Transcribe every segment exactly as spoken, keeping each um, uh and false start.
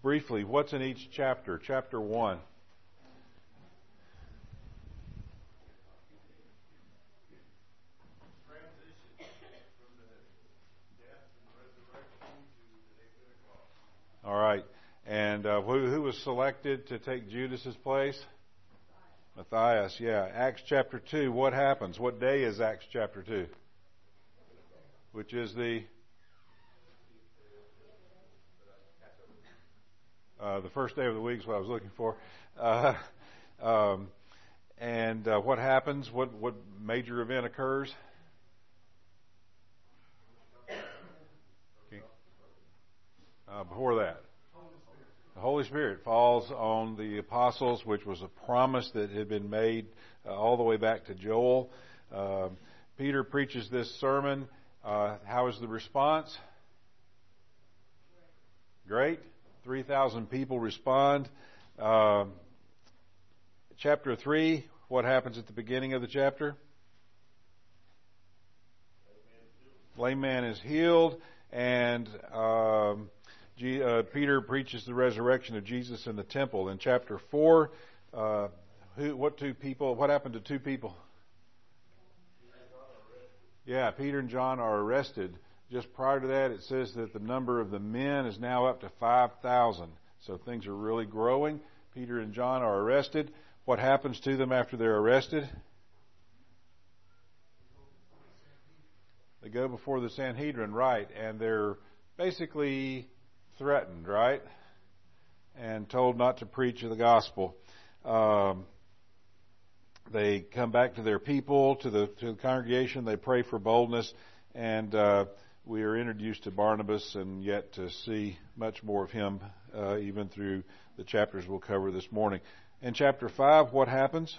briefly, what's in each chapter? Chapter one. All right. And uh, who, who was selected to take Judas's place? Matthias, yeah. Acts chapter two, what happens? What day is Acts chapter two? Which is the uh, the first day of the week is what I was looking for. Uh, um, and uh, what happens? What what major event occurs? Okay. Uh, before that. The Holy Spirit falls on the apostles, which was a promise that had been made uh, all the way back to Joel. Uh, Peter preaches this sermon. Uh, how is the response? Great. three thousand people respond. Uh, chapter three, what happens at the beginning of the chapter? Lame man is healed, and um, G, uh, Peter preaches the resurrection of Jesus in the temple. In chapter four, uh, who, what two people? What happened to two people? Yeah, Peter and John are arrested. Just prior to that, it says that the number of the men is now up to five thousand. So things are really growing. Peter and John are arrested. What happens to them after they're arrested? They go before the Sanhedrin, right, and they're basically threatened, right, and told not to preach the gospel. Um, they come back to their people, to the to the congregation. They pray for boldness, and uh, we are introduced to Barnabas, and yet to see much more of him, uh, even through the chapters we'll cover this morning. In chapter five, what happens?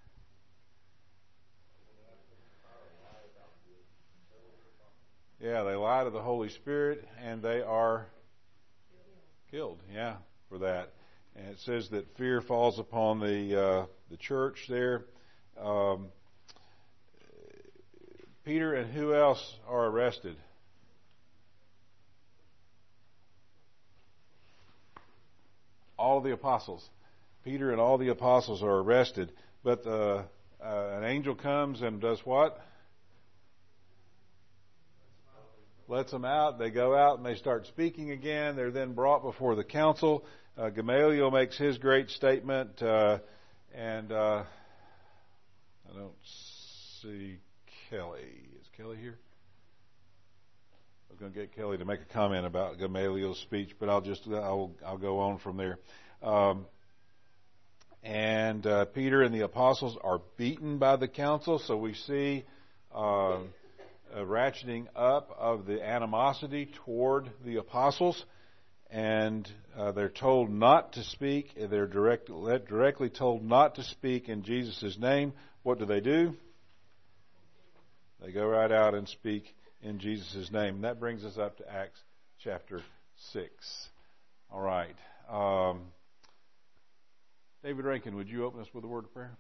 Yeah, they lie to the Holy Spirit, and they are killed. Yeah, for that. And it says that fear falls upon the uh, the church there. Um, Peter and who else are arrested? All of the apostles. Peter and all the apostles are arrested, but uh, uh, an angel comes and does what? Lets them out. They go out and they start speaking again. They're then brought before the council. Uh, Gamaliel makes his great statement, uh, and uh, I don't see Kelly. Is Kelly here? I was going to get Kelly to make a comment about Gamaliel's speech, but I'll just I'll I'll go on from there. Um, and uh, Peter and the apostles are beaten by the council, so we see uh, a ratcheting up of the animosity toward the apostles, and uh, they're told not to speak. They're direct, directly told not to speak in Jesus' name. What do they do? They go right out and speak in Jesus' name. And that brings us up to Acts chapter six. All right. Um, David Rankin, would you open us with a word of prayer?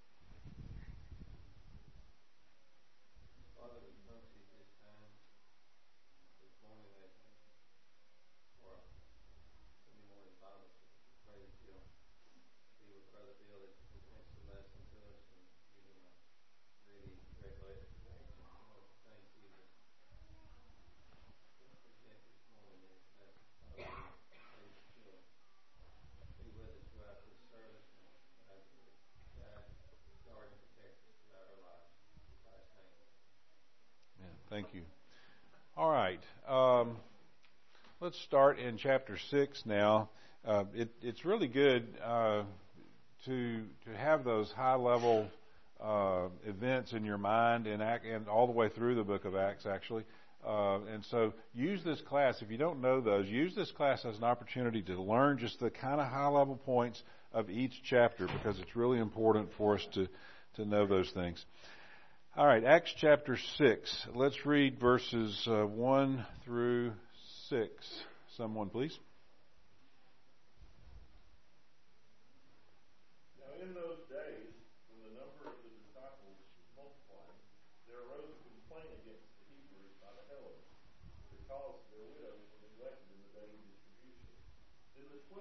Thank you. All right. Um, let's start in chapter six now. Uh, it, it's really good uh, to to have those high level uh, events in your mind and, and all the way through the book of Acts, actually. Uh, and so use this class. If you don't know those, use this class as an opportunity to learn just the kind of high level points of each chapter, because it's really important for us to, to know those things. All right, Acts chapter six. Let's read verses uh, one through six. Someone, please. Now in those days, when the number of the disciples multiplied, there arose a complaint against the Hebrews by the Hellenists, because their widows were neglected in the daily distribution. Then the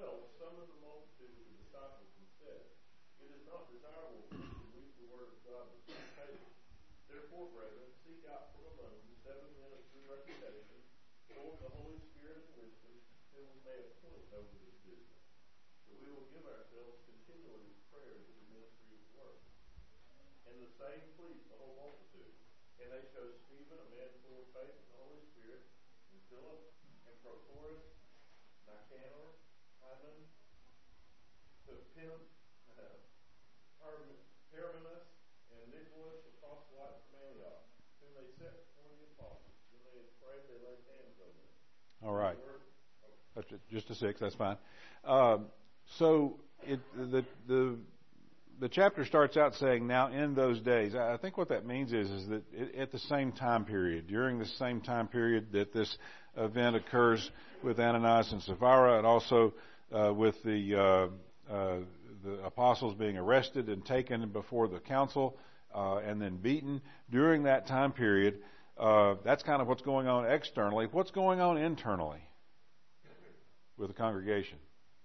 Therefore, brethren, seek out from among you seven men of true reputation, full of the Holy Spirit and wisdom, whom we may appoint over this business. That we will give ourselves continually to prayer to the ministry of the word. And the same pleased the whole multitude. And they chose Stephen, a man full of faith and the Holy Spirit, and Philip, and Prochorus, Nicanor, Timon, Pim, uh, Parmenas, and Nicholas, a proselyte from Antioch, whom they set before the apostles. When they had prayed, they laid hands on them. All right. That's just a six. That's fine. Um, so it, the the the chapter starts out saying, "Now in those days." I think what that means is is that it, at the same time period, during the same time period that this event occurs with Ananias and Sapphira, and also uh, with the uh, uh, the apostles being arrested and taken before the council uh, and then beaten. During that time period, uh, that's kind of what's going on externally. What's going on internally with the congregation?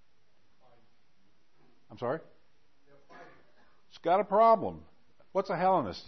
I'm sorry? It's got a problem. What's a Hellenist?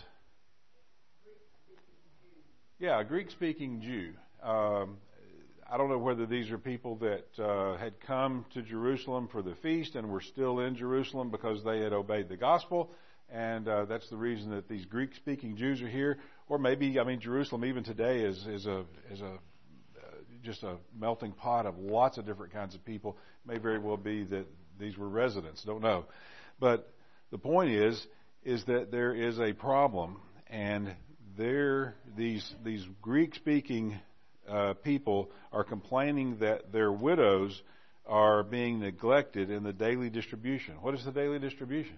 Yeah, a Greek-speaking Jew. Um, I don't know whether these are people that uh, had come to Jerusalem for the feast and were still in Jerusalem because they had obeyed the gospel, and uh, that's the reason that these Greek-speaking Jews are here. Or maybe, I mean, Jerusalem even today is is a is a uh, just a melting pot of lots of different kinds of people. It may very well be that these were residents. Don't know, but the point is is that there is a problem, and there these these Greek-speaking Uh, people are complaining that their widows are being neglected in the daily distribution. What is the daily distribution?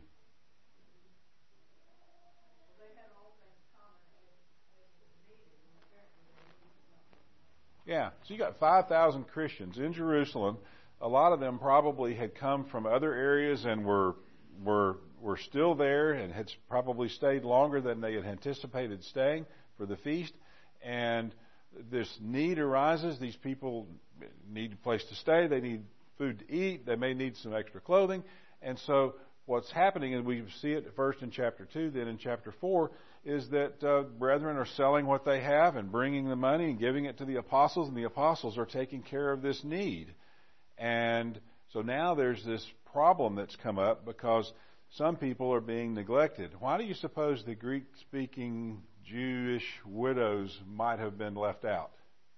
Yeah, so you got five thousand Christians in Jerusalem. A lot of them probably had come from other areas and were were were still there and had probably stayed longer than they had anticipated staying for the feast. And this need arises. These people need a place to stay. They need food to eat. They may need some extra clothing. And so what's happening, and we see it first in chapter two, then in chapter four, is that uh, brethren are selling what they have and bringing the money and giving it to the apostles, and the apostles are taking care of this need. And so now there's this problem that's come up because some people are being neglected. Why do you suppose the Greek-speaking Jewish widows might have been left out?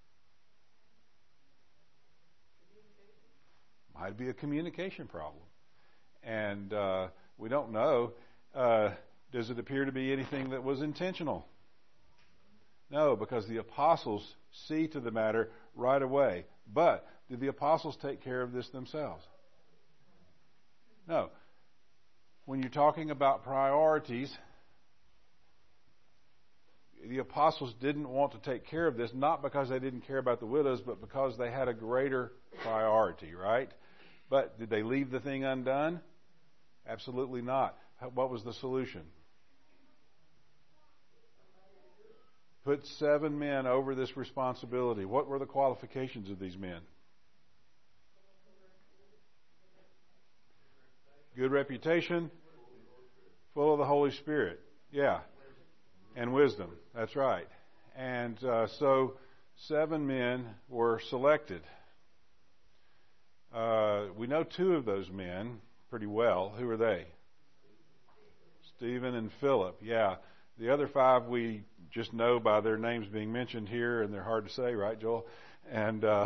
Might be a communication problem. And uh, we don't know. Uh, does it appear to be anything that was intentional? No, because the apostles see to the matter right away. But did the apostles take care of this themselves? No. When you're talking about priorities, the apostles didn't want to take care of this, not because they didn't care about the widows, but because they had a greater priority, right? But did they leave the thing undone? Absolutely not. What was the solution? Put seven men over this responsibility. What were the qualifications of these men? Good reputation, full of the Holy Spirit. Yeah. And wisdom. That's right. And uh, so seven men were selected. Uh, we know two of those men pretty well. Who are they? Stephen and Philip. Yeah. The other five we just know by their names being mentioned here, and they're hard to say, right, Joel? And uh,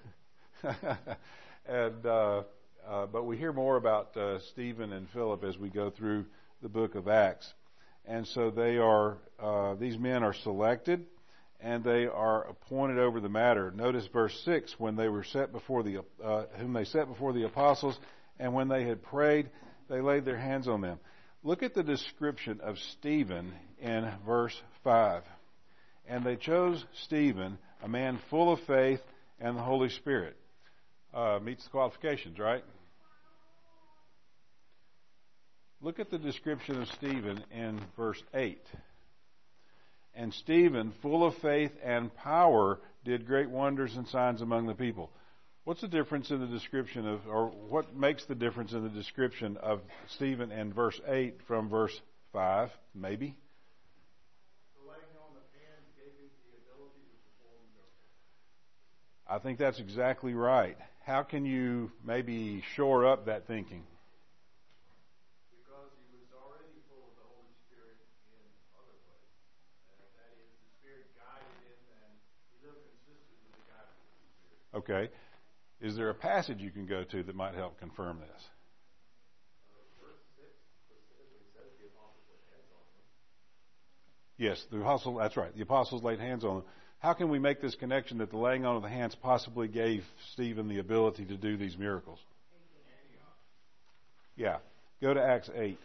and uh, uh, but we hear more about uh, Stephen and Philip as we go through the book of Acts. And so they are; uh, these men are selected, and they are appointed over the matter. Notice verse six: when they were set before the uh, whom they set before the apostles, and when they had prayed, they laid their hands on them. Look at the description of Stephen in verse five. And they chose Stephen, a man full of faith and the Holy Spirit. Uh, meets the qualifications, right? Look at the description of Stephen in verse eight. And Stephen, full of faith and power, did great wonders and signs among the people. What's the difference in the description of, or what makes the difference in the description of Stephen in verse eight from verse five, maybe? The I think that's exactly right. How can you maybe shore up that thinking? Because he was already full of the Holy Spirit in other ways. Uh, that is, the Spirit guided him, and he lived consistent with the guidance of the Spirit. Okay. Is there a passage you can go to that might help confirm this? Uh, verse six specifically says the apostles laid hands on him. Yes, the apostle. That's right. The apostles laid hands on them. How can we make this connection that the laying on of the hands possibly gave Stephen the ability to do these miracles? Yeah. Go to Acts eight.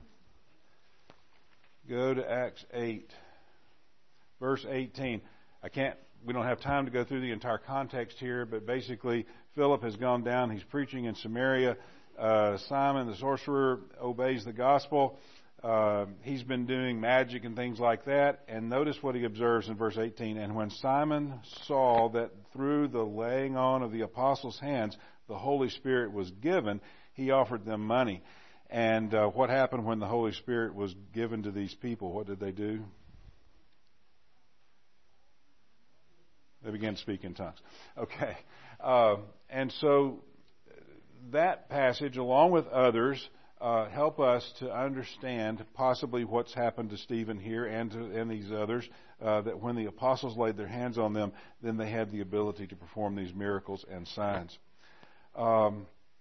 Go to Acts eight, verse eighteen. I can't. We don't have time to go through the entire context here, but basically, Philip has gone down. He's preaching in Samaria. Uh, Simon, the sorcerer, obeys the gospel. Uh, he's been doing magic and things like that. And notice what he observes in verse eighteen. And when Simon saw that through the laying on of the apostles' hands, the Holy Spirit was given, he offered them money. And uh, what happened when the Holy Spirit was given to these people? What did they do? They began to speak in tongues. Okay. Uh, and so that passage, along with others, uh, help us to understand possibly what's happened to Stephen here and to and these others, uh, that when the apostles laid their hands on them, then they had the ability to perform these miracles and signs. Um,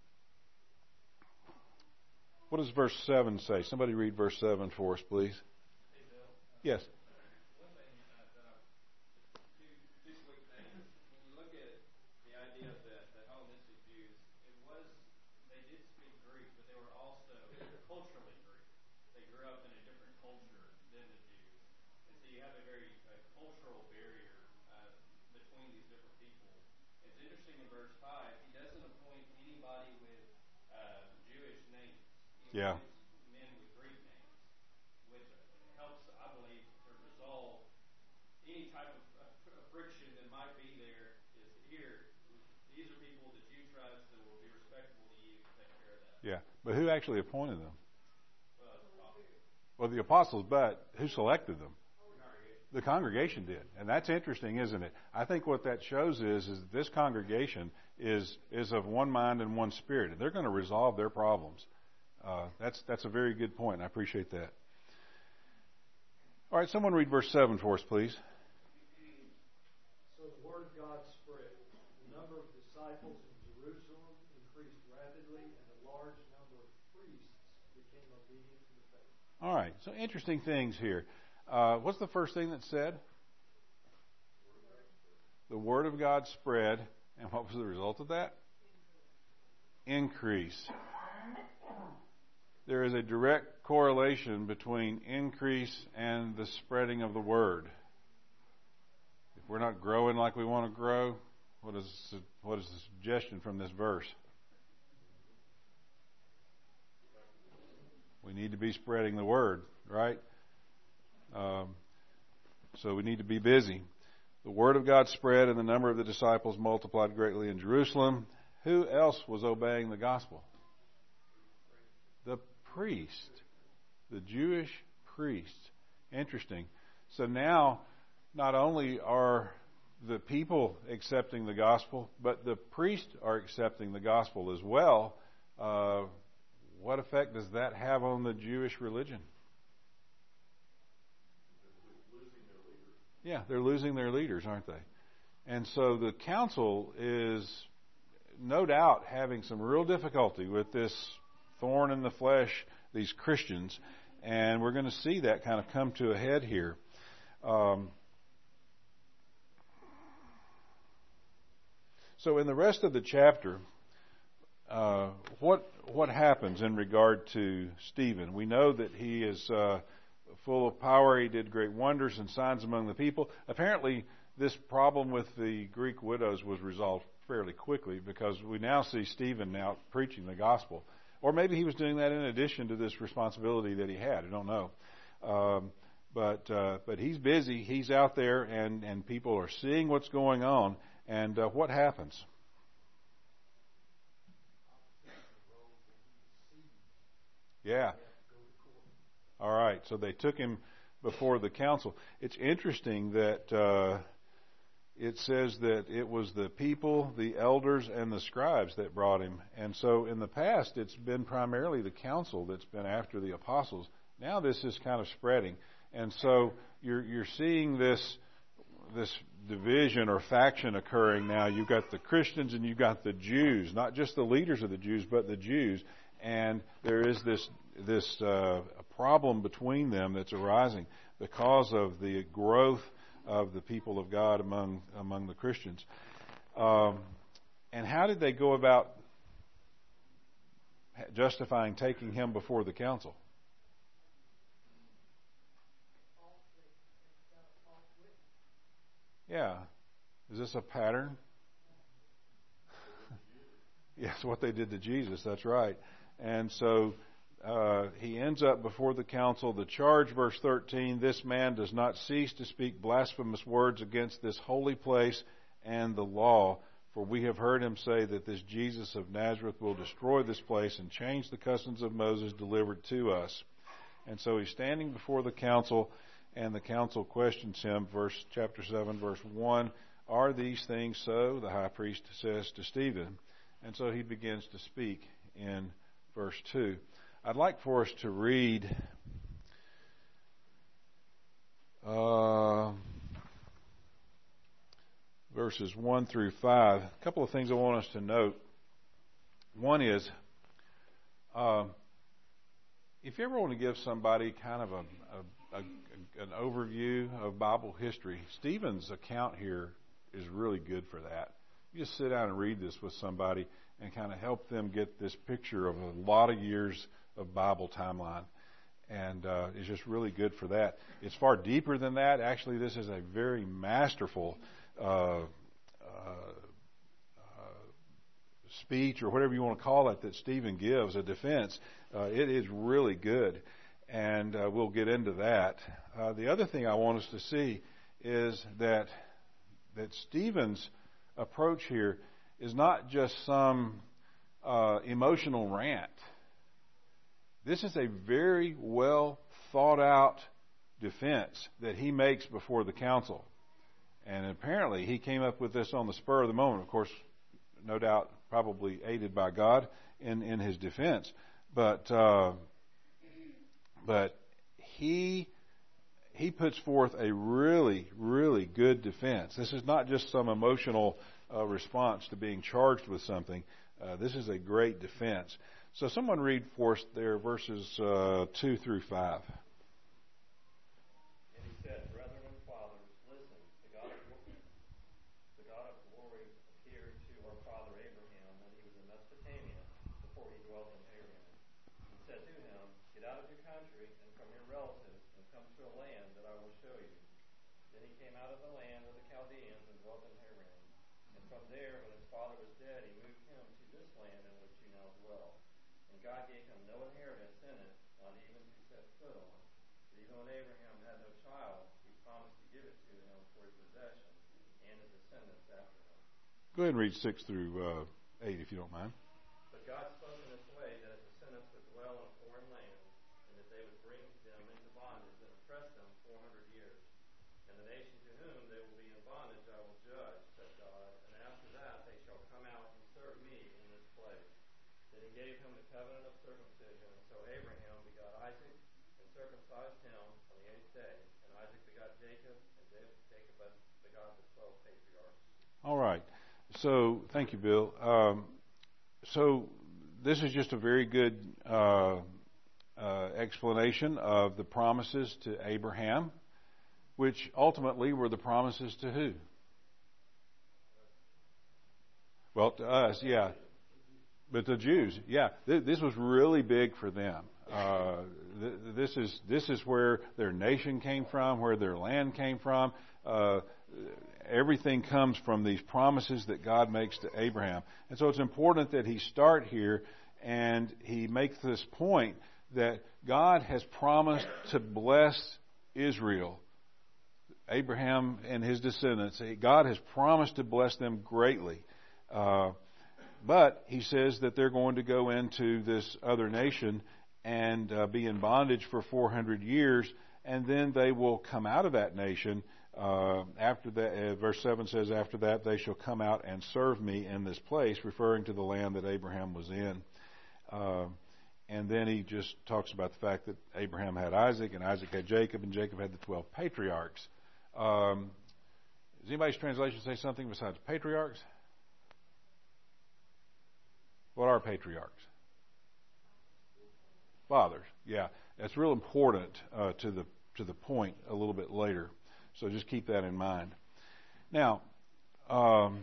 what does verse seven say? Somebody read verse seven for us, please. Yes. Yeah. Men with Greek names, which helps, I believe, to resolve any type of uh, friction that might be there. Is here, these are people that you trust that will be respectful to you to take care of that. Yeah, but who actually appointed them? Well, well, the apostles, but who selected them? The congregation did, and that's interesting, isn't it? I think what that shows is is that this congregation is is of one mind and one spirit, and they're going to resolve their problems. Uh, that's that's a very good point. I appreciate that. All right, someone read verse seven for us, please. So the word of God spread. The number of disciples in Jerusalem increased rapidly, and a large number of priests became obedient to the faith. All right, so interesting things here. Uh, what's the first thing that's said? The word of God spread, and what was the result of that? Increase. There is a direct correlation between increase and the spreading of the word. If we're not growing like we want to grow, what is what is the suggestion from this verse? We need to be spreading the word, right? Um, so we need to be busy. The word of God spread, and the number of the disciples multiplied greatly in Jerusalem. Who else was obeying the gospel? The priest, the Jewish priest. Interesting. So now, not only are the people accepting the gospel, but the priests are accepting the gospel as well. Uh, what effect does that have on the Jewish religion? Yeah, they're losing their leaders, aren't they? And so the council is no doubt having some real difficulty with this thorn in the flesh, these Christians, and we're going to see that kind of come to a head here. Um, so in the rest of the chapter, uh, what what happens in regard to Stephen? We know that he is uh, full of power. He did great wonders and signs among the people. Apparently, this problem with the Greek widows was resolved fairly quickly, because we now see Stephen now preaching the gospel. Or maybe he was doing that in addition to this responsibility that he had. I don't know. Um, but uh, but he's busy. He's out there, and, and people are seeing what's going on. And uh, what happens? Yeah. All right. So they took him before the council. It's interesting that uh, it says that it was the people, the elders, and the scribes that brought him. And so in the past, it's been primarily the council that's been after the apostles. Now this is kind of spreading. And so you're you're seeing this this division or faction occurring now. You've got the Christians and you've got the Jews, not just the leaders of the Jews, but the Jews. And there is this this uh, problem between them that's arising because of the growth of the people of God among among the Christians. Um, and how did they go about justifying taking him before the council? Yeah. Is this a pattern? Yes, what they did to Jesus, that's right. And so uh, he ends up before the council. The charge, verse thirteen, this man does not cease to speak blasphemous words against this holy place and the law, for we have heard him say that this Jesus of Nazareth will destroy this place and change the customs of Moses delivered to us. And so he's standing before the council, and the council questions him, verse chapter seven, verse one, are these things so? The high priest says to Stephen. And so he begins to speak in verse two. I'd like for us to read uh, verses one through five. A couple of things I want us to note. One is, uh, if you ever want to give somebody kind of a, a, a an overview of Bible history, Stephen's account here is really good for that. You just sit down and read this with somebody and kind of help them get this picture of a lot of years of Bible timeline. And uh, it's just really good for that. It's far deeper than that. Actually, this is a very masterful uh, uh, uh, speech, or whatever you want to call it, that Stephen gives, a defense. Uh, it is really good. And uh, we'll get into that. Uh, the other thing I want us to see is that that Stephen's approach here is not just some uh, emotional rant. This is a very well thought out defense that he makes before the council. And apparently he came up with this on the spur of the moment. Of course, no doubt probably aided by God in, in his defense. But uh, but he he puts forth a really, really good defense. This is not just some emotional uh, response to being charged with something. Uh, this is a great defense. So someone read for us there verses uh, two through five. And he said, Brethren and fathers, listen, the God of, the God of glory appeared to our father Abraham when he was in Mesopotamia, before he dwelt in Haran. He said to him, Get out of your country and from your relatives and come to a land that I will show you. Then he came out of the land of the Chaldeans and dwelt in Haran. And from there, when his father was dead, he moved him to this land in which you now dwell. And God gave him no inheritance in it, not even to set foot on. But even when Abraham had no child, he promised to give it to him for his possession and his descendants after him. Go ahead and read six through uh, eight, if you don't mind. But God spoke in this way, that his descendants would dwell in a foreign land, and that they would bring them into bondage and oppress them four hundred years. And the nation to whom they will be in bondage I will judge, said God, and after that they shall come out and serve me in this place. Then he gave him the covenant of circumcision, and so Abraham begot Isaac, and circumcised him on the eighth day. And Isaac begot Jacob, and Jacob begot the twelve patriarchs. All right. So, thank you, Bill. Um, so, this is just a very good uh, uh, explanation of the promises to Abraham, which ultimately were the promises to who? Well, to us, yeah. But the Jews, yeah. Th- this was really big for them. Uh, th- this is this is where their nation came from, where their land came from. Uh, everything comes from these promises that God makes to Abraham. And so it's important that he start here and he makes this point that God has promised to bless Israel, Abraham and his descendants. God has promised to bless them greatly. Uh, but he says that they're going to go into this other nation and uh, be in bondage for four hundred years, and then they will come out of that nation Uh, after that, uh, verse seven says, after that they shall come out and serve me in this place, referring to the land that Abraham was in. Uh, and then he just talks about the fact that Abraham had Isaac, and Isaac had Jacob, and Jacob had the twelve patriarchs. Um, does anybody's translation say something besides patriarchs? What are patriarchs? Fathers. Yeah, that's real important uh, to the to the point a little bit later. So just keep that in mind. Now, um,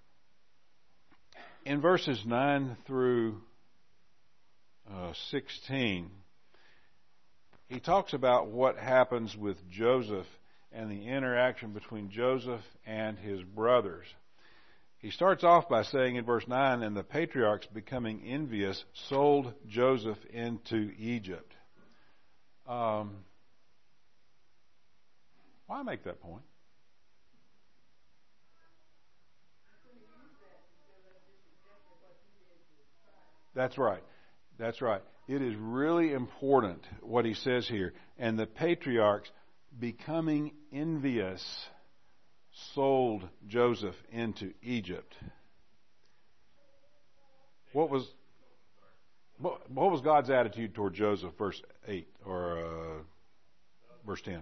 in verses nine through uh, sixteen, he talks about what happens with Joseph and the interaction between Joseph and his brothers. He starts off by saying in verse nine, and the patriarchs, becoming envious, sold Joseph into Egypt. Um, why make that point? That's right. That's right. It is really important what he says here. And the patriarchs, becoming envious, sold Joseph into Egypt. What was what, what was God's attitude toward Joseph? Verse eight or uh, verse ten.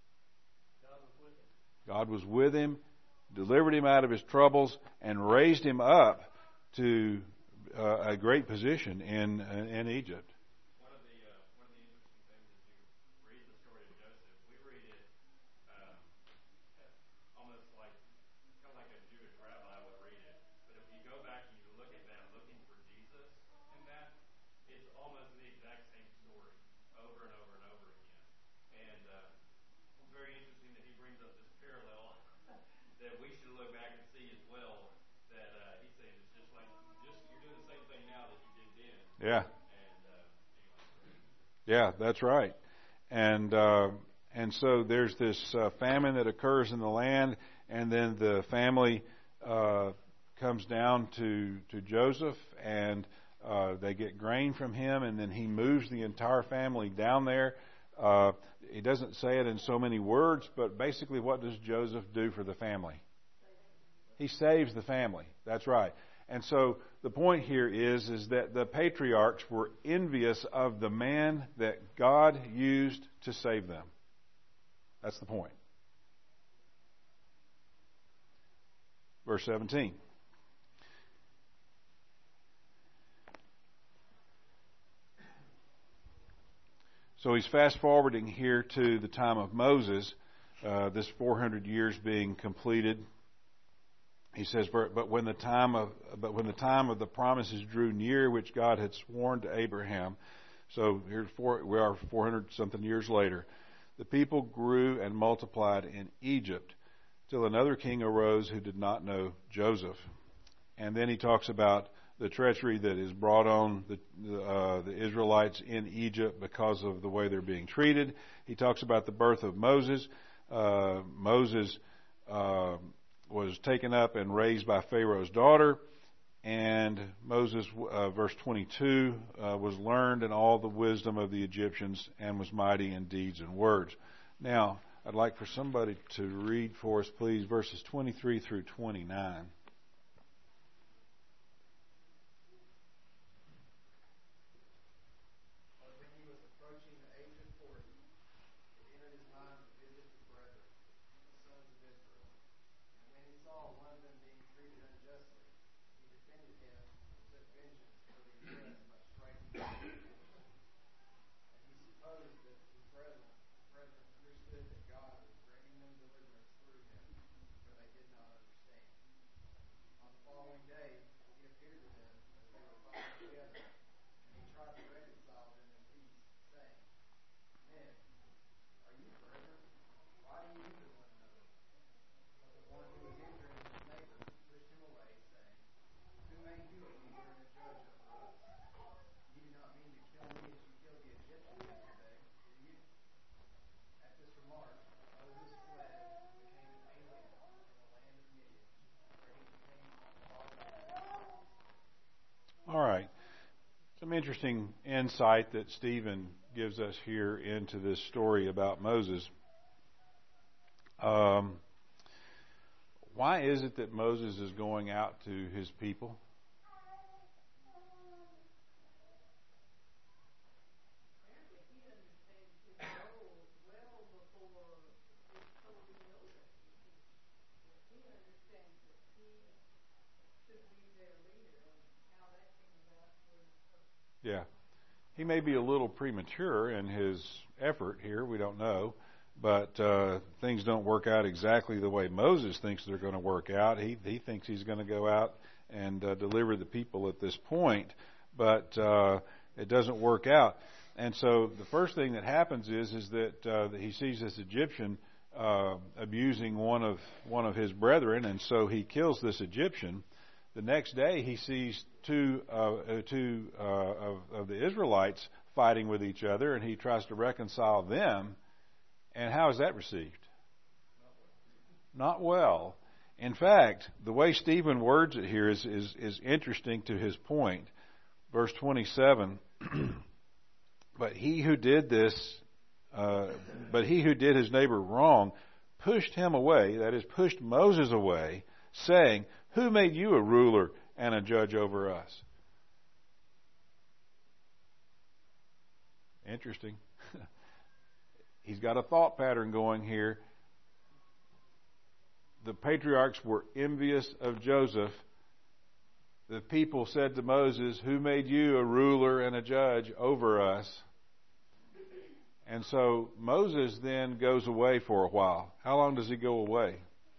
God was with him, delivered him out of his troubles, and raised him up to uh, a great position in in Egypt. One of the uh, one of the interesting things as you read the story of Joseph, we read it um, almost like kind of like a Jewish rabbi would read it. But if you go back and you look at them looking for Jesus in that, it's almost the exact same story over and over and over again. And uh, it's very interesting that he brings up this parallel that we should look back and see as well. That uh, he's saying it's just like just you're doing the same thing now that you did then. Yeah. And uh, anyway. Yeah, that's right. And uh, and so there's this uh, famine that occurs in the land, and then the family uh, comes down to to Joseph, and uh, they get grain from him, and then he moves the entire family down there. Uh, he doesn't say it in so many words, but basically, what does Joseph do for the family? He saves the family. That's right. And so the point here is, is that the patriarchs were envious of the man that God used to save them. That's the point. Verse seventeen. So he's fast forwarding here to the time of Moses, uh, this four hundred years being completed. He says, "But when the time of but when the time of the promises drew near, which God had sworn to Abraham," so here's four, we are four hundred something years later. "The people grew and multiplied in Egypt, till another king arose who did not know Joseph." And then he talks about the treachery that is brought on the, uh, the Israelites in Egypt because of the way they're being treated. He talks about the birth of Moses. Uh, Moses uh, was taken up and raised by Pharaoh's daughter. And Moses, uh, verse twenty-two, uh, was learned in all the wisdom of the Egyptians and was mighty in deeds and words. Now, I'd like for somebody to read for us, please, verses twenty-three through twenty-nine. All right. Some interesting insight that Stephen gives us here into this story about Moses. Um, why is it that Moses is going out to his people? Yeah. He may be a little premature in his effort here. We don't know. But uh, things don't work out exactly the way Moses thinks they're going to work out. He he thinks he's going to go out and uh, deliver the people at this point. But uh, it doesn't work out. And so the first thing that happens is is that, uh, that he sees this Egyptian uh, abusing one of one of his brethren, and so he kills this Egyptian. The next day, he sees two uh, two uh, of, of the Israelites fighting with each other, and he tries to reconcile them. And how is that received? Not well. In fact, the way Stephen words it here is is, is interesting to his point. Verse twenty-seven. But he who did this, uh, but he who did his neighbor wrong, pushed him away. That is, pushed Moses away, saying, "Who made you a ruler and a judge over us?" Interesting. He's got a thought pattern going here. The patriarchs were envious of Joseph. The people said to Moses, "Who made you a ruler and a judge over us?" And so Moses then goes away for a while. How long does he go away?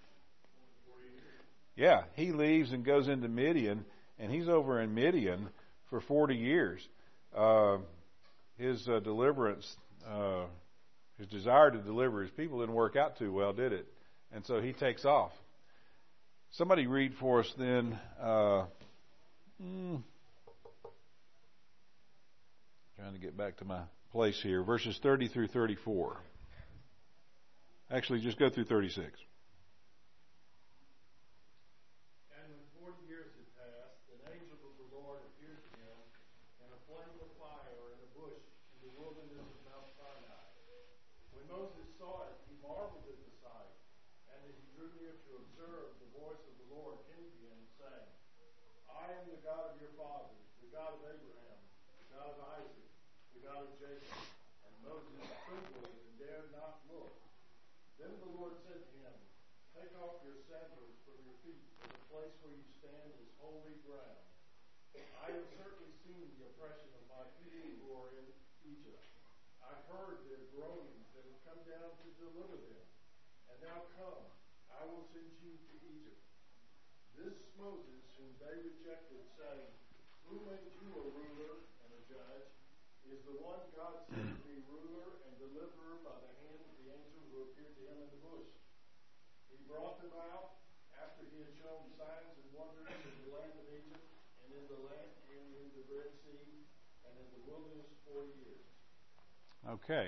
Yeah, he leaves and goes into Midian, and he's over in Midian for forty years. Uh, his uh, deliverance, uh, his desire to deliver his people didn't work out too well, did it? And so he takes off. Somebody read for us then. Uh, hmm, trying to get back to my place here. Verses thirty through thirty-four. Actually, just go through thirty-six. Okay.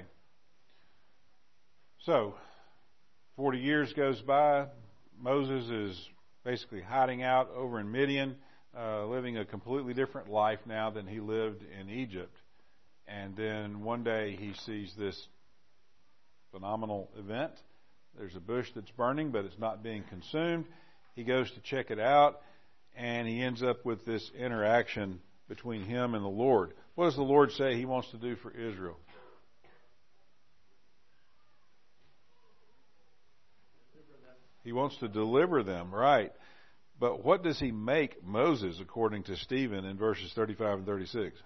So, forty years goes by. Moses is basically hiding out over in Midian, uh, living a completely different life now than he lived in Egypt. And then one day he sees this phenomenal event. There's a bush that's burning, but it's not being consumed. He goes to check it out, and he ends up with this interaction between him and the Lord. What does the Lord say he wants to do for Israel? He wants to deliver them, right. But what does he make Moses, according to Stephen, in verses thirty-five and thirty-six?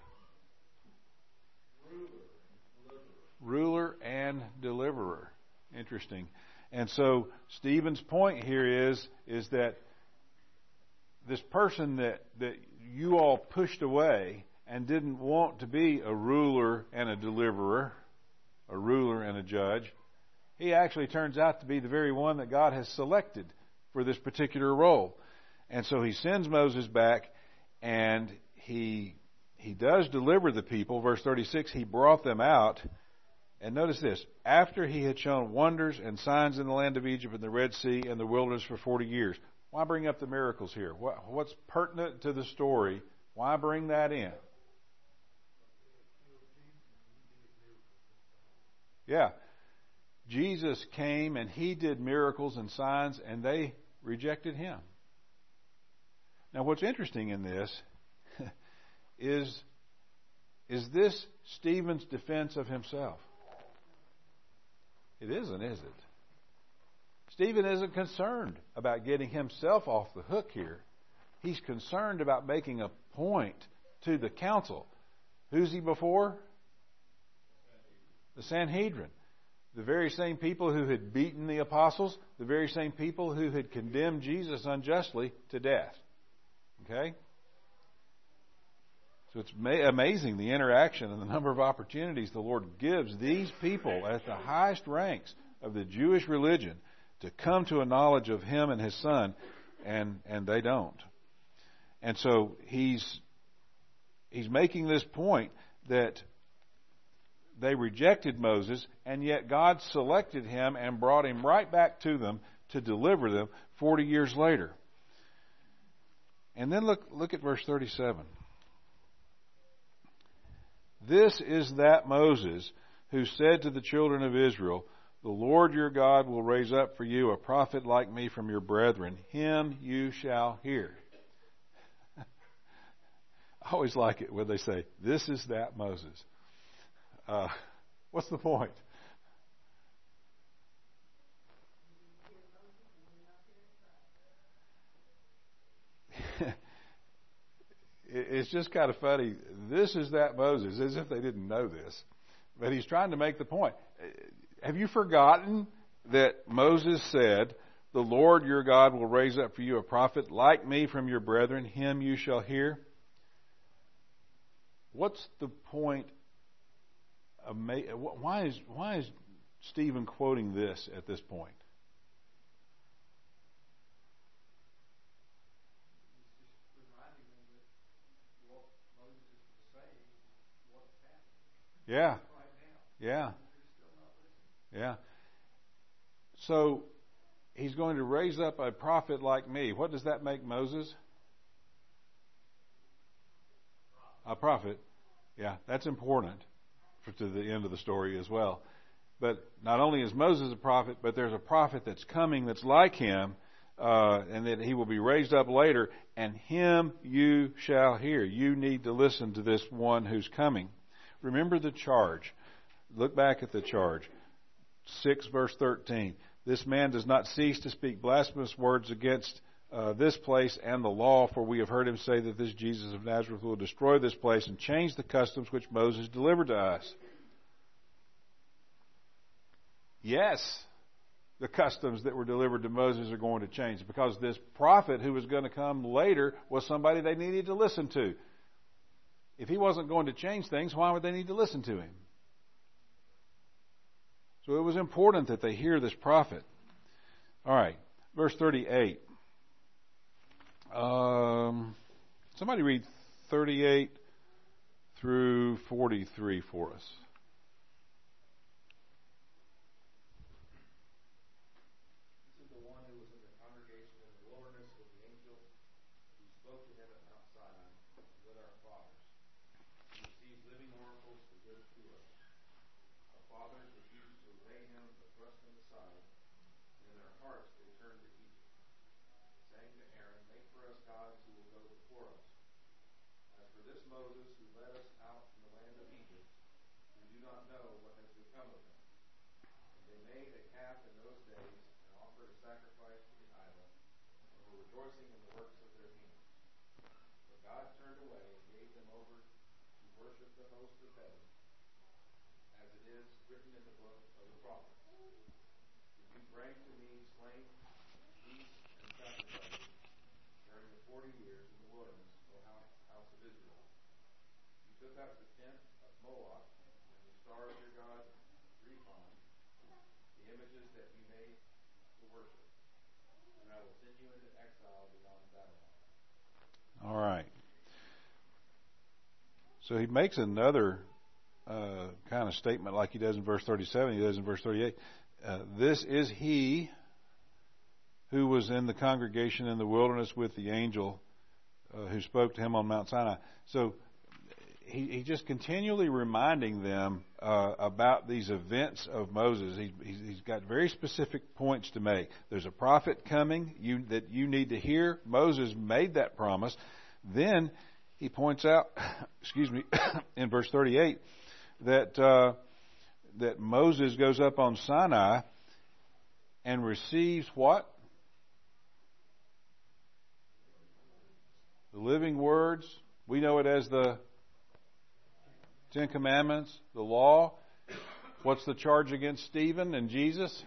Ruler and deliverer. Interesting. And so Stephen's point here is, is that this person that, that you all pushed away and didn't want to be a ruler and a deliverer, a ruler and a judge, he actually turns out to be the very one that God has selected for this particular role. And so he sends Moses back, and he he does deliver the people. Verse thirty-six, he brought them out. And notice this, after he had shown wonders and signs in the land of Egypt and the Red Sea and the wilderness for forty years. Why bring up the miracles here? What, what's pertinent to the story? Why bring that in? Yeah. Jesus came and he did miracles and signs, and they rejected him. Now, what's interesting in this is, is this Stephen's defense of himself? It isn't, is it? Stephen isn't concerned about getting himself off the hook here. He's concerned about making a point to the council. Who's he before? The Sanhedrin. The very same people who had beaten the apostles, the very same people who had condemned Jesus unjustly to death. Okay? So it's amazing the interaction and the number of opportunities the Lord gives these people at the highest ranks of the Jewish religion to come to a knowledge of Him and His Son, and, and they don't. And so he's he's making this point that they rejected Moses, and yet God selected him and brought him right back to them to deliver them forty years later. And then look look at verse thirty-seven. This is that Moses who said to the children of Israel, "The Lord your God will raise up for you a prophet like me from your brethren. Him you shall hear." I always like it when they say, "This is that Moses." Uh, what's the point? It's just kind of funny. This is that Moses, as if they didn't know this. But he's trying to make the point. Have you forgotten that Moses said, "The Lord your God will raise up for you a prophet like me from your brethren. Him you shall hear"? What's the point? Of, why is why is Stephen quoting this at this point? Yeah. Yeah. Yeah. So he's going to raise up a prophet like me. What does that make Moses? A prophet. Yeah, that's important for, to the end of the story as well. But not only is Moses a prophet, but there's a prophet that's coming that's like him, uh, and that he will be raised up later, and him you shall hear. You need to listen to this one who's coming. Remember the charge. Look back at the charge. six verse thirteen. This man does not cease to speak blasphemous words against uh, this place and the law, for we have heard him say that this Jesus of Nazareth will destroy this place and change the customs which Moses delivered to us. Yes, the customs that were delivered to Moses are going to change, because this prophet who was going to come later was somebody they needed to listen to. If he wasn't going to change things, why would they need to listen to him? So it was important that they hear this prophet. All right, verse thirty-eight. Um, somebody read thirty-eight through forty-three for us. This is the one who was in the congregation in the wilderness with the angel who spoke to him at Mount Sinai with our fathers. He received living oracles to give to us. Our fathers refused to obey him, but thrust him aside, and in their hearts they turned to Egypt, saying to Aaron, "Make for us gods who will go before us. As for this Moses who led us out from the land of Egypt, we do not know what has become of him." And they made a calf in those days and offered a sacrifice to the idol, and were rejoicing in the works of their hands. But God turned away and gave them over to worship the host of heaven, as it is written in the book of the prophets. "Did you bring to me slain beasts and sacrifices during the forty years in the wilderness, O house of Israel? You took up the tent of Moloch and the star of your god Rephan, the images that you made to worship, and I will send you into exile beyond Babylon." All right. So he makes another uh, kind of statement like he does in verse thirty-seven, he does in verse thirty-eight. Uh, this is he who was in the congregation in the wilderness with the angel uh, who spoke to him on Mount Sinai. So he, he just continually reminding them uh, about these events of Moses. He, he's, he's got very specific points to make. There's a prophet coming you, that you need to hear. Moses made that promise. Then he points out, excuse me, in verse thirty-eight, that uh, that Moses goes up on Sinai and receives what? The living words. We know it as the Ten Commandments, the law. What's the charge against Stephen and Jesus?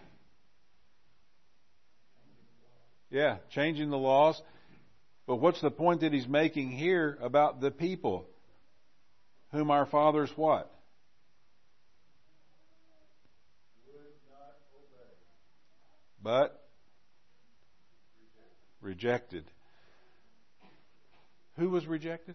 Yeah, changing the laws. But what's the point that he's making here about the people whom our fathers what? But rejected. Who was rejected?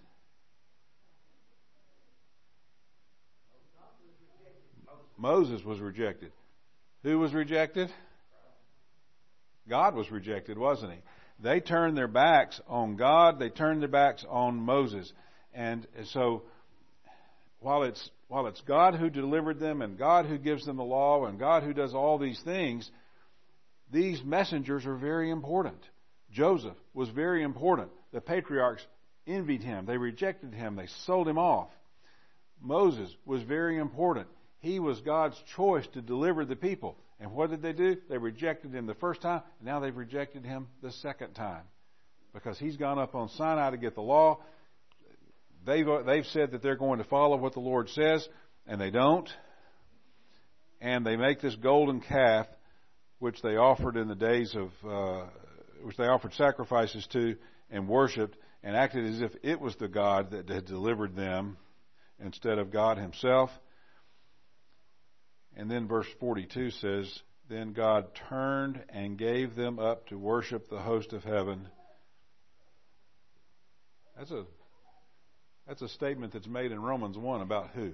Moses was rejected. Who was rejected? God was rejected, wasn't he? They turned their backs on God. They turned their backs on Moses. And so while it's while it's God who delivered them and God who gives them the law and God who does all these things, these messengers are very important. Joseph was very important. The patriarchs envied him. They rejected him. They sold him off. Moses was very important. He was God's choice to deliver the people. And what did they do? They rejected him the first time. Now they've rejected him the second time. Because he's gone up on Sinai to get the law. They've, they've said that they're going to follow what the Lord says, and they don't. And they make this golden calf, which they offered in the days of, uh, which they offered sacrifices to and worshipped, and acted as if it was the God that had delivered them instead of God himself. And then verse forty-two says, then God turned and gave them up to worship the host of heaven. That's a that's a statement that's made in Romans one about who?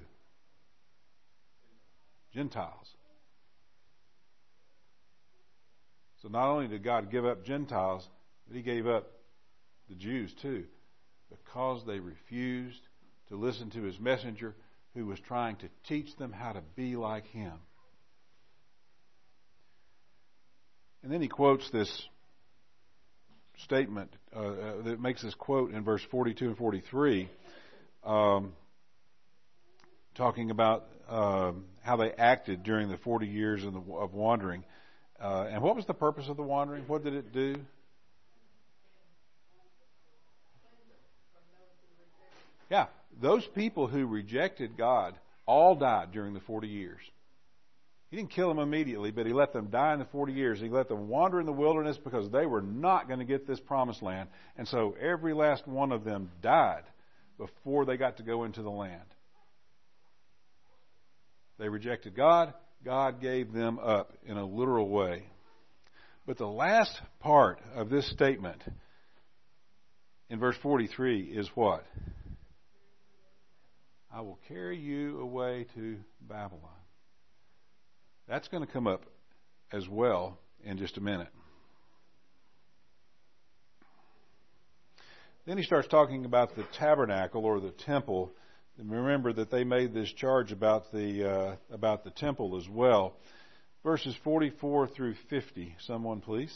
Gentiles. So not only did God give up Gentiles, but he gave up the Jews too, because they refused to listen to his messenger who was trying to teach them how to be like him. And then he quotes this statement uh, uh, that makes this quote in verse forty-two and forty-three, um, talking about um, how they acted during the forty years of, the, of wandering. Uh, and what was the purpose of the wandering? What did it do? Yeah, those people who rejected God all died during the forty years. He didn't kill them immediately, but he let them die in the forty years. He let them wander in the wilderness because they were not going to get this promised land. And so every last one of them died before they got to go into the land. They rejected God. God gave them up in a literal way. But the last part of this statement in verse forty-three is what? I will carry you away to Babylon. That's going to come up as well in just a minute. Then he starts talking about the tabernacle or the temple. And remember that they made this charge about the uh, about the temple as well. Verses forty-four through fifty. Someone please.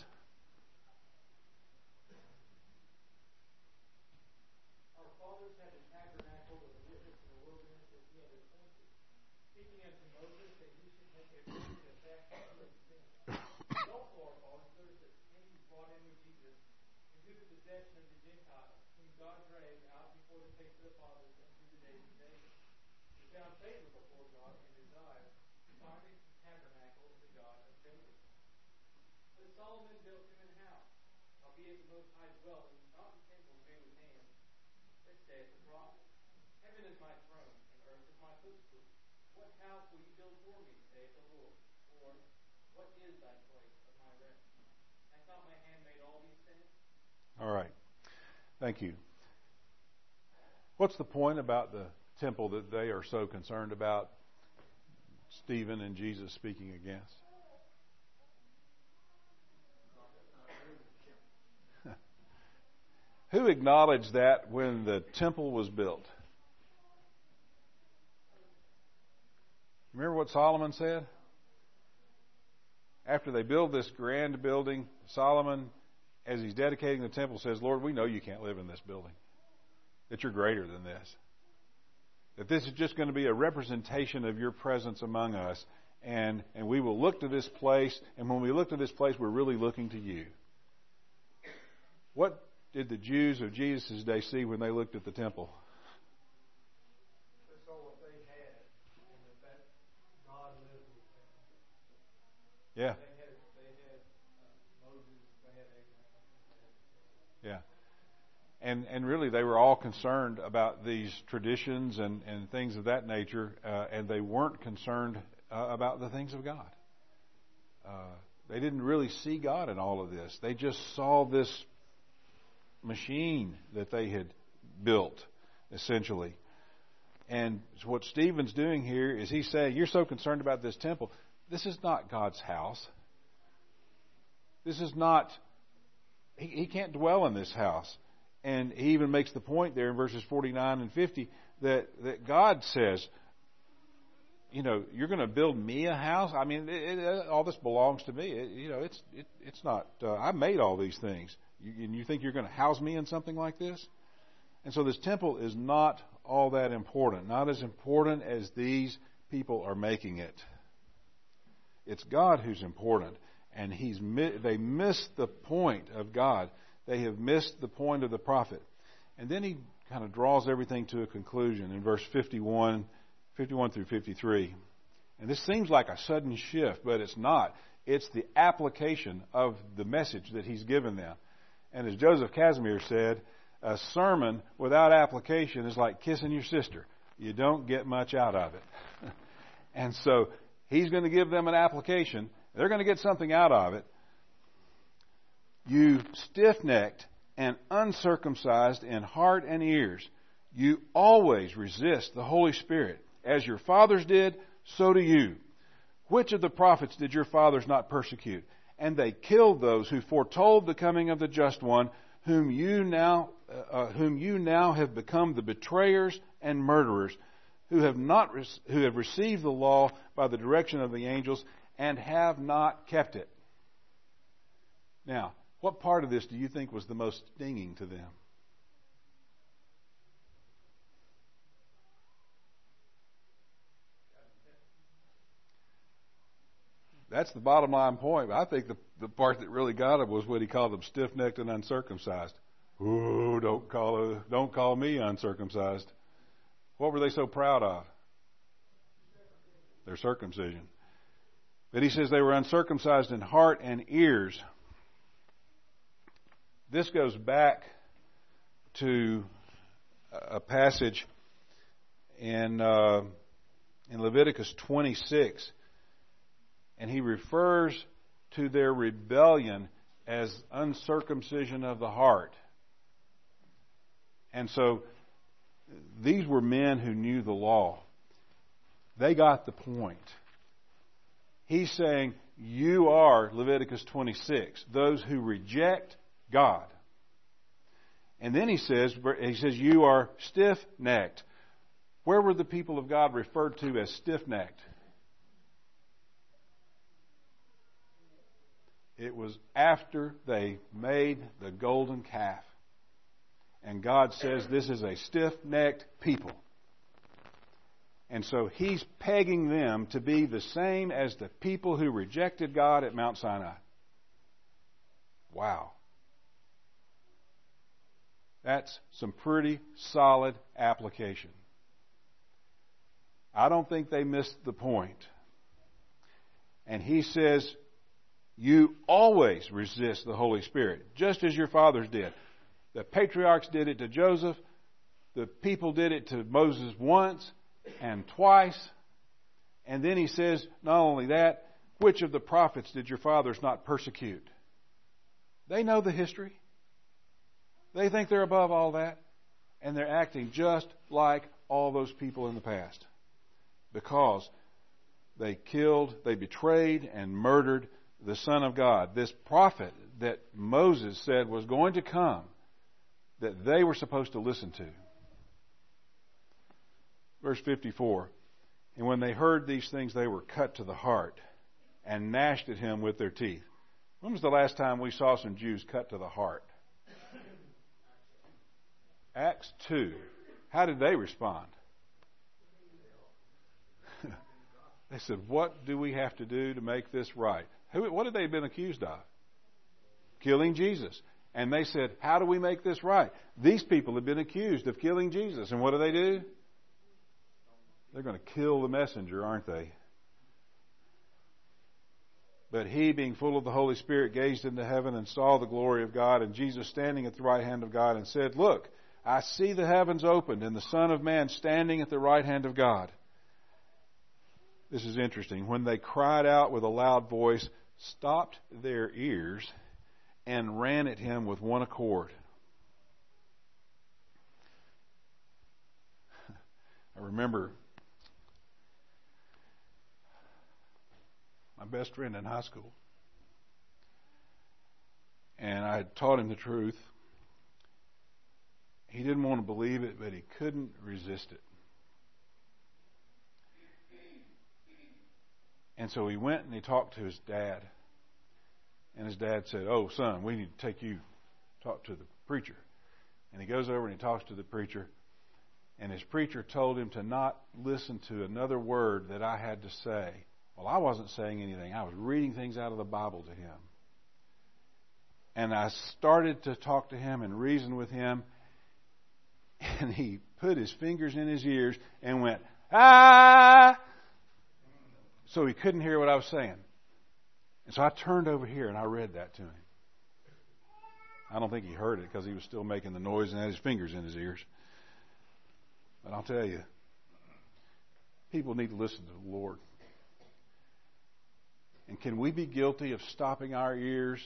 Solomon built him an house, albeit the Most High dwelling, not in temples made with hands. This saith the prophet, heaven is my throne, and earth is my footstool. What house will you build for me, saith the Lord? Or, what is thy place of my rest? Hath not my hand made all these things? All right. Thank you. What's the point about the temple that they are so concerned about Stephen and Jesus speaking against? Who acknowledged that when the temple was built? Remember what Solomon said? After they build this grand building, Solomon, as he's dedicating the temple, says, Lord, we know you can't live in this building. That you're greater than this. That this is just going to be a representation of your presence among us. And, and we will look to this place, and when we look to this place, we're really looking to you. What did the Jews of Jesus' day see when they looked at the temple? They saw what they had, and that, that God lived with them. Yeah. They had, they had uh, Moses, they had Abraham. They had Yeah. And and really they were all concerned about these traditions and, and things of that nature, uh, and they weren't concerned uh, about the things of God. Uh, they didn't really see God in all of this. They just saw this machine that they had built, essentially. And what Stephen's doing here is he's saying, you're so concerned about this temple. This is not God's house. This is not, he, he can't dwell in this house. And he even makes the point there in verses forty-nine and fifty that, that God says, you know, you're going to build me a house? I mean, it, it, all this belongs to me. It, you know, it's it, it's not, uh, I made all these things. You, and you think you're going to house me in something like this? And so this temple is not all that important. Not as important as these people are making it. It's God who's important. And he's they missed the point of God. They have missed the point of the prophet. And then he kind of draws everything to a conclusion in verse fifty-one, fifty-one through fifty-three. And this seems like a sudden shift, but it's not. It's the application of the message that he's given them. And as Joseph Casimir said, a sermon without application is like kissing your sister. You don't get much out of it. And so he's going to give them an application. They're going to get something out of it. You stiff-necked and uncircumcised in heart and ears, you always resist the Holy Spirit. As your fathers did, so do you. Which of the prophets did your fathers not persecute? And they killed those who foretold the coming of the Just One, whom you now, uh, whom you now have become the betrayers and murderers, who have not re- who have received the law by the direction of the angels and have not kept it. Now, what part of this do you think was the most stinging to them? That's the bottom line point. I think the, the part that really got him was what he called them stiff-necked and uncircumcised. Ooh, don't call a, don't call me uncircumcised. What were they so proud of? Their circumcision. But he says they were uncircumcised in heart and ears. This goes back to a passage in uh, in Leviticus twenty-six, and he refers to their rebellion as uncircumcision of the heart. And so these were men who knew the law. They got the point. He's saying, you are, Leviticus twenty-six, those who reject God. And then he says, he says, you are stiff-necked. Where were the people of God referred to as stiff-necked? It was after they made the golden calf. And God says this is a stiff-necked people. And so he's pegging them to be the same as the people who rejected God at Mount Sinai. Wow. That's some pretty solid application. I don't think they missed the point. And he says, you always resist the Holy Spirit, just as your fathers did. The patriarchs did it to Joseph. The people did it to Moses once and twice. And then he says, not only that, which of the prophets did your fathers not persecute? They know the history. They think they're above all that. And they're acting just like all those people in the past. Because they killed, they betrayed and murdered the Son of God. This prophet that Moses said was going to come, that they were supposed to listen to. Verse fifty-four. And when they heard these things, they were cut to the heart and gnashed at him with their teeth. When was the last time we saw some Jews cut to the heart? Acts two. How did they respond? They said, what do we have to do to make this right? Who, what had they been accused of? Killing Jesus. And they said, how do we make this right? These people have been accused of killing Jesus. And what do they do? They're going to kill the messenger, aren't they? But he, being full of the Holy Spirit, gazed into heaven and saw the glory of God and Jesus standing at the right hand of God and said, look, I see the heavens opened and the Son of Man standing at the right hand of God. This is interesting. When they cried out with a loud voice, stopped their ears, and ran at him with one accord. I remember my best friend in high school. And I had taught him the truth. He didn't want to believe it, but he couldn't resist it. And so he went and he talked to his dad. And his dad said, oh, son, we need to take you talk to the preacher. And he goes over and he talks to the preacher. And his preacher told him to not listen to another word that I had to say. Well, I wasn't saying anything. I was reading things out of the Bible to him. And I started to talk to him and reason with him. And he put his fingers in his ears and went, ah! So he couldn't hear what I was saying. And so I turned over here and I read that to him. I don't think he heard it because he was still making the noise and had his fingers in his ears. But I'll tell you, people need to listen to the Lord. And can we be guilty of stopping our ears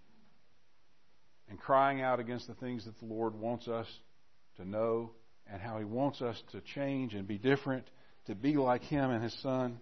and crying out against the things that the Lord wants us to know and how He wants us to change and be different, to be like Him and His Son?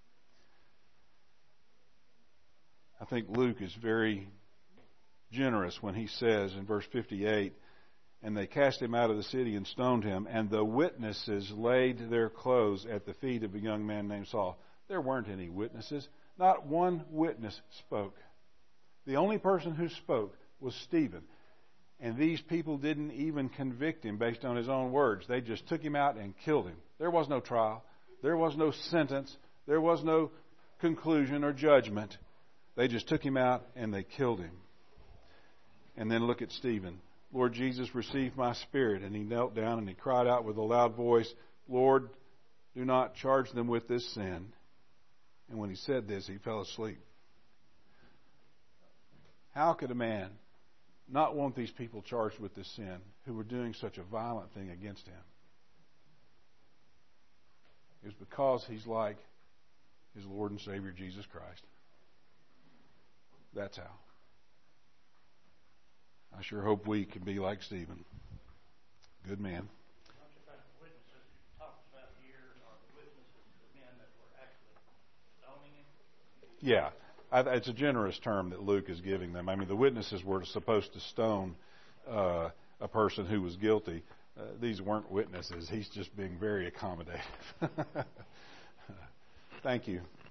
I think Luke is very generous when he says in verse fifty-eight, and they cast him out of the city and stoned him, and the witnesses laid their clothes at the feet of a young man named Saul. There weren't any witnesses. Not one witness spoke. The only person who spoke was Stephen. And these people didn't even convict him based on his own words. They just took him out and killed him. There was no trial. There was no sentence. There was no conclusion or judgment. They just took him out and they killed him. And then look at Stephen. Lord Jesus, receive my spirit. And he knelt down and he cried out with a loud voice, Lord, do not charge them with this sin. And when he said this, he fell asleep. How could a man not want these people charged with this sin who were doing such a violent thing against him? It was because he's like his Lord and Savior Jesus Christ. That's how. I sure hope we can be like Stephen. Good man. Don't you think the witnesses you talked about here are the witnesses, the men that were actually stoning him? Yeah. I, it's a generous term that Luke is giving them. I mean, the witnesses were supposed to stone uh, a person who was guilty. Uh, these weren't witnesses. He's just being very accommodative. Thank you.